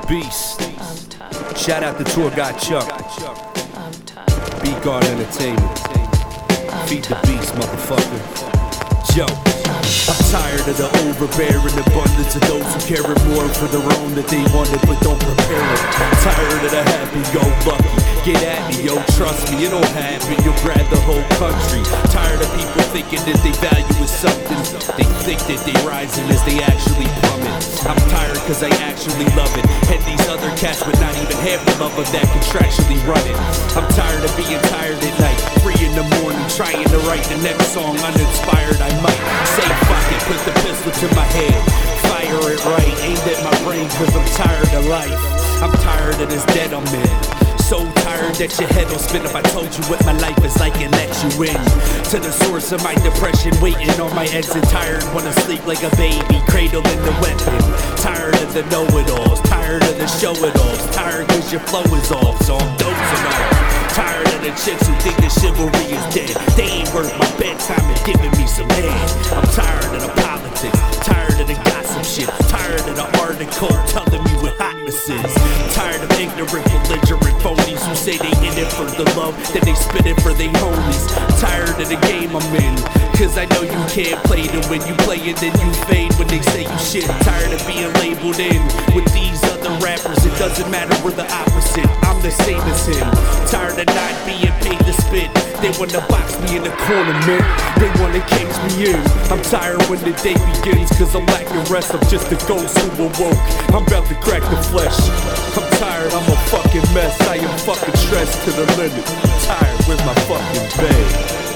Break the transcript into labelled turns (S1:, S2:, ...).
S1: Beast. Shout out to Tour Guy Chuck. Beat Guard Entertainment. Feed the beast, motherfucker. Yo, I'm tired of the overbearing abundance of those who care more for their own that they want it but don't prepare it. Tired of the happy-go-lucky. Get at me, yo, trust me, it'll happen. You'll grab the whole country. Tired of people thinking that they value is something. They think that they rising as they actually plummet. I'm tired cause I actually love it. And these other cats would not even have the love of that contractually run it. I'm tired of being tired at night, 3 in the morning, trying to write the next song uninspired. I might say fuck it, put the pistol to my head, fire it right, aimed at my brain cause I'm tired of life. I'm tired of this debt I'm in. So tired that your head will spin if I told you what my life is like and let you in to the source of my depression, waiting on my exit. Tired, wanna sleep like a baby, cradle in the weapon. Tired of the know-it-alls, tired of the show-it-alls. Tired cause your flow is off, so I'm dozing off. Tired of the chicks who think that chivalry is dead. They ain't worth my bedtime and giving me some head. I'm tired of the politics, tired of the gossip shit, tired of the article telling me what hotness is. Tired of ignorant, belligerent phonies who say they in it for the love, then they spit it for they homies. Tired of the game I'm in, cause I know you can't play it, and when you play it then you fade when they say you shit. Tired of being labeled in with these other rappers, it doesn't matter, we're the opposite, I'm the same as him. Tired of not being paid to spit, they wanna box me in the corner, man, they wanna cage me in. I'm tired when the day begins, cause I'm lacking rest, I'm just a ghost who awoke, I'm about to crack the flesh. I'm tired, I'm a fucking mess, I am fucking stressed to the limit. I'm tired with my fucking bed.